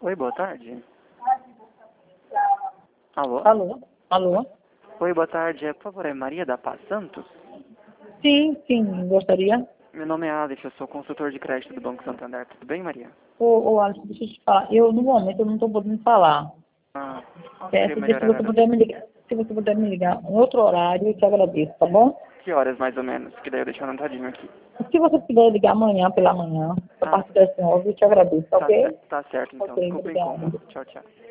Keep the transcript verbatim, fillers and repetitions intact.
Oi, boa tarde. Alô? Alô? Alô? Oi, boa tarde. É, por favor, é Maria da Paz Santos? Sim, sim, gostaria. Meu nome é Alex, eu sou consultor de crédito do Banco Santander. Tudo bem, Maria? Ô, ô Alisson, deixa eu te falar. Eu, no momento, eu não estou podendo falar. Ah, qual seria o Peço, deixa melhor se você horário? puder me ligar. Se você puder me ligar em outro horário, eu te agradeço, tá bom? Que horas, mais ou menos? Que daí eu deixo anotadinho aqui. Se você puder ligar amanhã pela manhã, a Ah, partir das nove, eu te agradeço, tá tá, ok? cer- tá certo, então. Ok, Desculpa o obrigada. incômodo. Tchau, tchau.